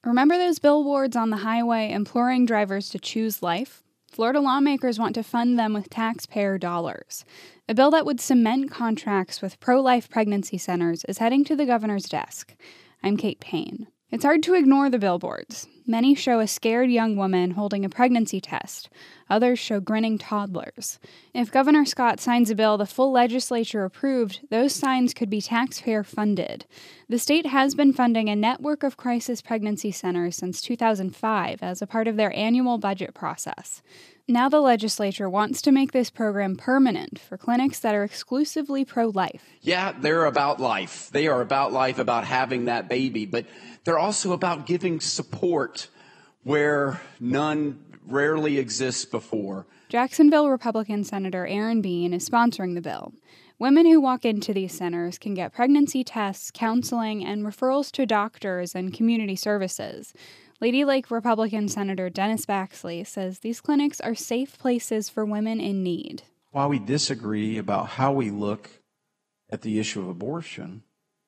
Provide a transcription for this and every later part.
Remember those billboards on the highway imploring drivers to choose life? Florida lawmakers want to fund them with taxpayer dollars. A bill that would cement contracts with pro-life pregnancy centers is heading to the governor's desk. I'm Kate Payne. It's hard to ignore the billboards. Many show a scared young woman holding a pregnancy test. Others show grinning toddlers. If Governor Scott signs a bill the full legislature approved, those signs could be taxpayer funded. The state has been funding a network of crisis pregnancy centers since 2005 as a part of their annual budget process. Now the legislature wants to make this program permanent for clinics that are exclusively pro-life. Yeah, they're about life. They are about life, about having that baby, but they're also about giving support where none rarely exists before. Jacksonville Republican Senator Aaron Bean is sponsoring the bill. Women who walk into these centers can get pregnancy tests, counseling, and referrals to doctors and community services. Lady Lake Republican Senator Dennis Baxley says these clinics are safe places for women in need. While we disagree about how we look at the issue of abortion,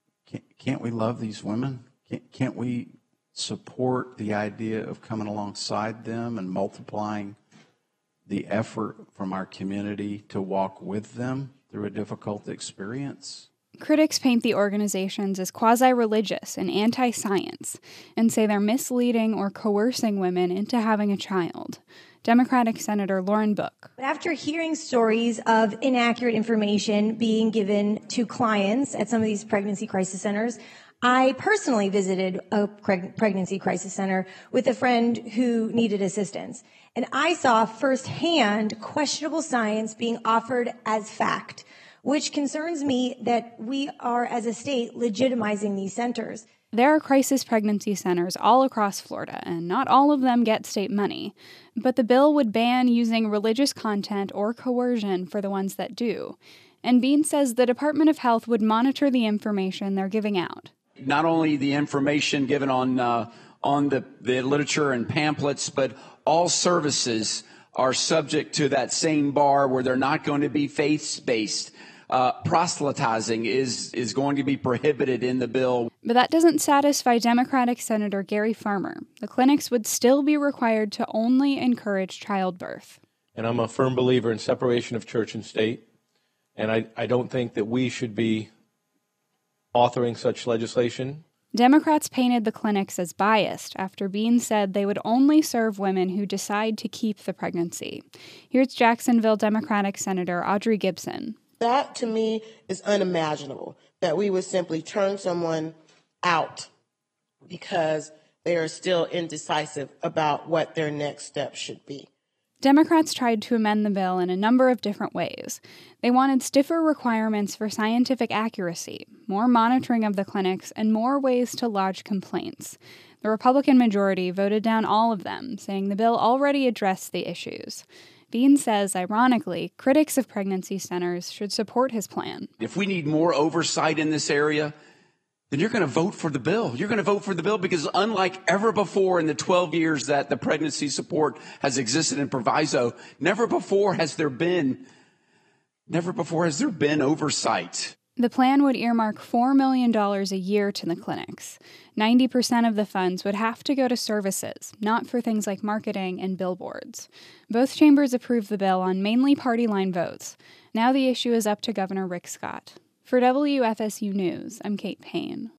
can't we love these women? Can't we support the idea of coming alongside them and multiplying the effort from our community to walk with them through a difficult experience? Critics paint the organizations as quasi-religious and anti-science and say they're misleading or coercing women into having a child. Democratic Senator Lauren Book. After hearing stories of inaccurate information being given to clients at some of these pregnancy crisis centers, I personally visited a pregnancy crisis center with a friend who needed assistance. And I saw firsthand questionable science being offered as fact, which concerns me that we are, as a state, legitimizing these centers. There are crisis pregnancy centers all across Florida, and not all of them get state money. But the bill would ban using religious content or coercion for the ones that do. And Bean says the Department of Health would monitor the information they're giving out. Not only the information given on the literature and pamphlets, but all services are subject to that same bar where they're not going to be faith-based. Proselytizing is going to be prohibited in the bill. But that doesn't satisfy Democratic Senator Gary Farmer. The clinics would still be required to only encourage childbirth. And I'm a firm believer in separation of church and state. And I don't think that we should be authoring such legislation. Democrats painted the clinics as biased after Bean said they would only serve women who decide to keep the pregnancy. Here's Jacksonville Democratic Senator Audrey Gibson. That, to me, is unimaginable, that we would simply turn someone out because they are still indecisive about what their next step should be. Democrats tried to amend the bill in a number of different ways. They wanted stiffer requirements for scientific accuracy, more monitoring of the clinics, and more ways to lodge complaints. The Republican majority voted down all of them, saying the bill already addressed the issues. Bean says, ironically, critics of pregnancy centers should support his plan. If we need more oversight in this area, then you're going to vote for the bill. You're going to vote for the bill because unlike ever before in the 12 years that the pregnancy support has existed in Proviso, never before has there been oversight. The plan would earmark $4 million a year to the clinics. 90% of the funds would have to go to services, not for things like marketing and billboards. Both chambers approved the bill on mainly party line votes. Now the issue is up to Governor Rick Scott. For WFSU News, I'm Kate Payne.